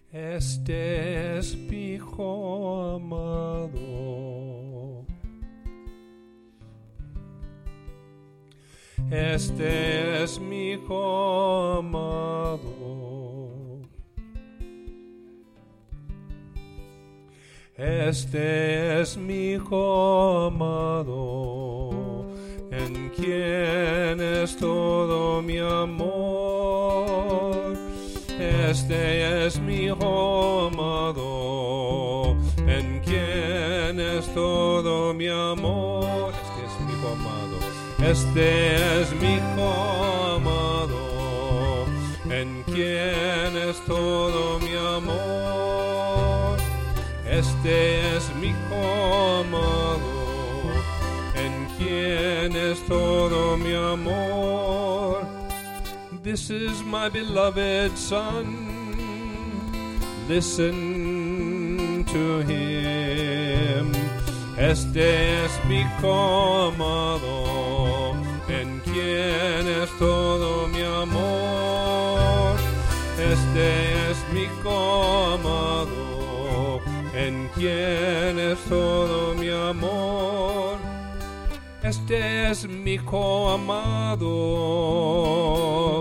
Este es mi Hijo amado. Este es mi Hijo amado. Este es mi Hijo amado, en quien es todo mi amor. Este es mi Hijo amado, en quien es todo mi amor. Este es mi Hijo amado. Este es mi Hijo amado, en quien es todo mi amor. Este es mi Hijo amado, en quien es todo mi amor. This is my beloved Son, listen to him. Este es mi Hijo amado, en quien es todo mi amor. Este es mi Hijo amado, en quien es todo mi amor. Este es mi Hijo amado,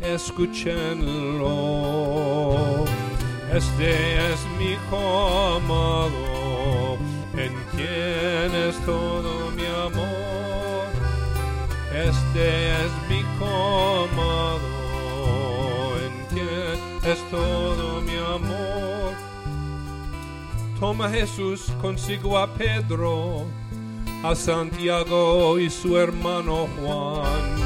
escúchenlo. Este es mi Hijo amado, en quien es todo mi amor. Este es mi Hijo amado, en quien es todo mi amor. Toma Jesús consigo a Pedro, a Santiago y su hermano Juan.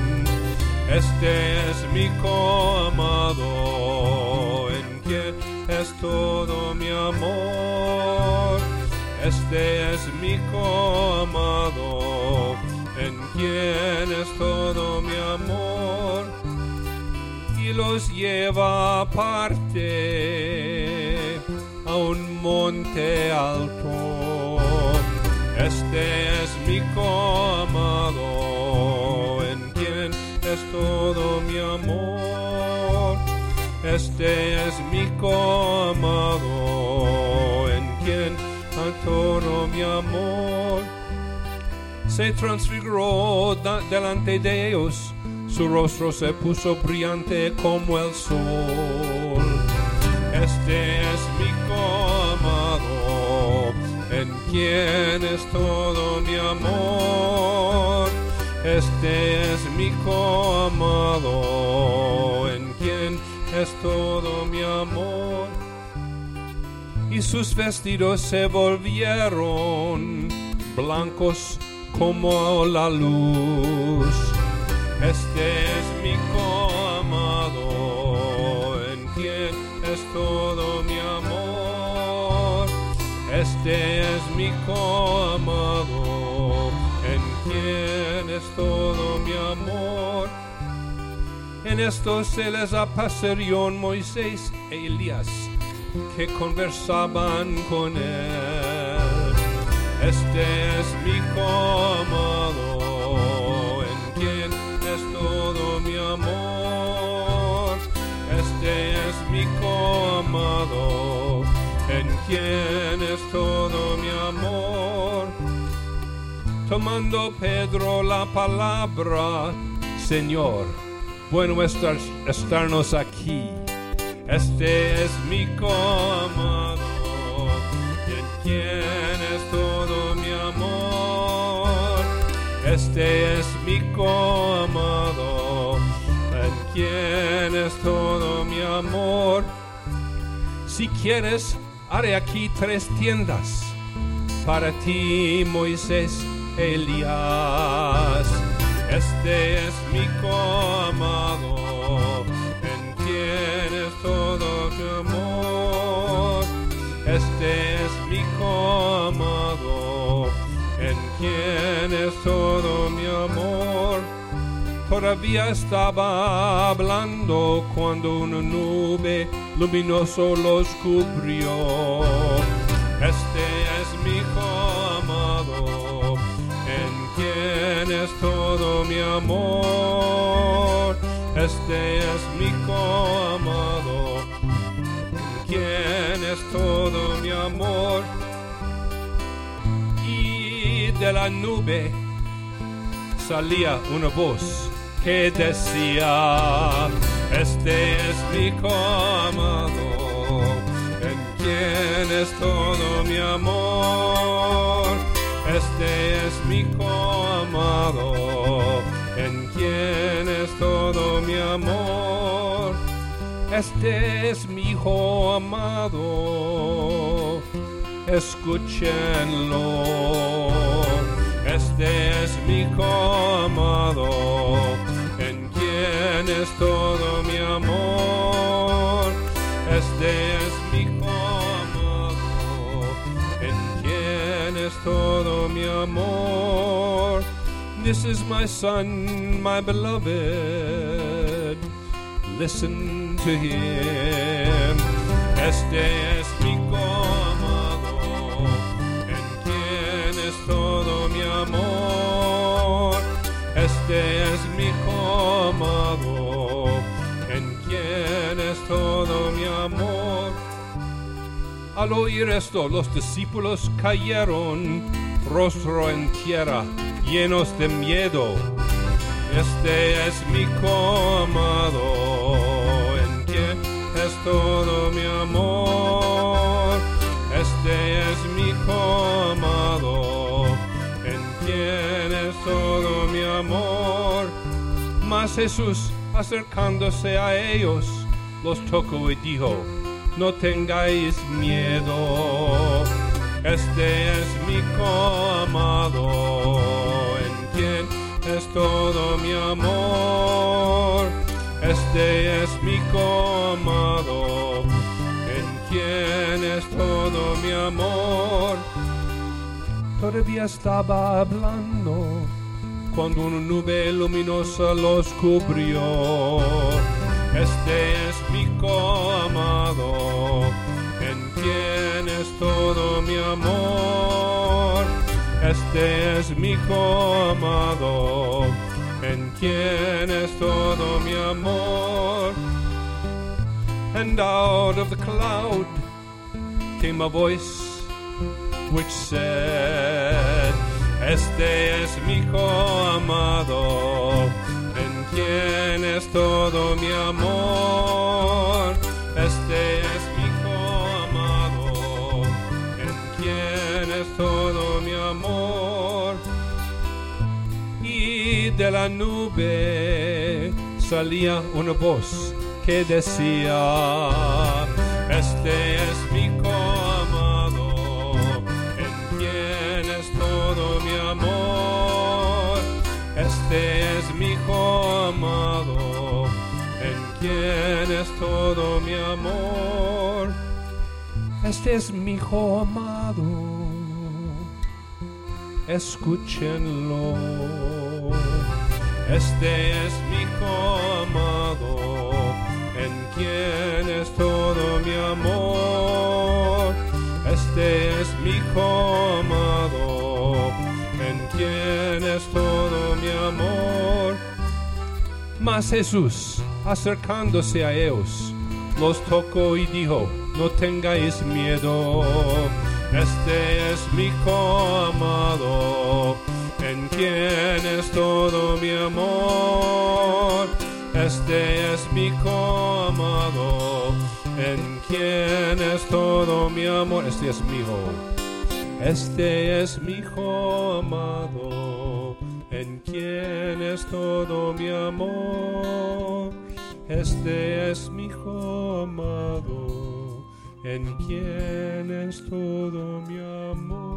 Este es mi Hijo amado, en quien es todo mi amor. Este es mi Hijo amado, en quien es todo mi amor. Y los lleva aparte a un monte alto. Este es mi Hijo amado, en quien es todo mi amor. Este es mi Hijo amado, en quien todo mi amor. Se transfiguró delante de ellos, su rostro se puso brillante como el sol. Este es mi Hijo amado, en quien es todo mi amor. Este es mi Hijo amado, en quien es todo mi amor. Y sus vestidos se volvieron blancos como la luz. Este es mi Hijo amado, en quien es todo mi amor. Este es mi Hijo amado, en quien es todo mi amor. En esto se les apareció Moisés e Elías, que conversaban con él. Este es mi Hijo amado, en quien es todo mi amor. Este es mi Hijo amado, en quien es todo mi amor. Tomando Pedro la palabra, Señor, bueno estarnos aquí. Este es mi Hijo amado, en quien es todo mi amor. Este es mi Hijo amado, en quien es todo mi amor. Si quieres, haré aquí 3 tiendas para ti, Moisés, Elías. Este es mi Hijo amado, en quien es todo mi amor. Este es mi Hijo amado, en quien es todo mi amor. Todavía estaba hablando cuando una nube luminosa los cubrió. Este es mi Hijo amado, en quien es todo mi amor. Este es mi Hijo amado, en quien es todo mi amor. Y de la nube salía una voz que decía: este es mi amado, en quien es todo mi amor. Este es mi amado, en quien es todo mi amor. Este es mi hijo amado, escúchenlo. Este es mi hijo amado, en quien es todo mi amor. Este es mi hijo amado, en quien es todo mi amor. This is my son, my beloved. Listen to him. Este es mi amado, en quien es todo mi amor. Este es mi amado, en quien es todo mi amor. Al oír esto, los discípulos cayeron rostro en tierra, llenos de miedo. Este es mi amado, en quien es todo mi amor. Este es mi amado, en quien es todo mi amor. Mas Jesús, acercándose a ellos, los tocó y dijo: no tengáis miedo. Este es mi amado, en quien es todo mi amor. Este es mi amado, en quien es todo mi amor. Todavía estaba hablando cuando una nube luminosa los cubrió. Este es mi amado, en quien es todo mi amor. Este es mi amado, en quien es todo mi amor. And out of the cloud came a voice which said: este es mi amado, en quien es todo mi amor. Este es mi amado, en quien es todo mi amor. Y de la nube salía una voz que decía: este es mi amado, en quien es todo mi amor. Este es mi amado, en quien es todo mi amor. Este es mi hijo amado, escúchenlo. Este es mi hijo amado, en quien es todo mi amor. Este es mi hijo amado, en quien es todo mi amor. Mas Jesús, acercándose a ellos, los tocó y dijo: no tengáis miedo. Este es mi hijo amado, en quien es todo mi amor. Este es mi hijo amado, en quien es todo mi amor. Este es mi hijo. Este es mi hijo amado, en quien es todo mi amor. Este es mi hijo amado, en quien es todo mi amor.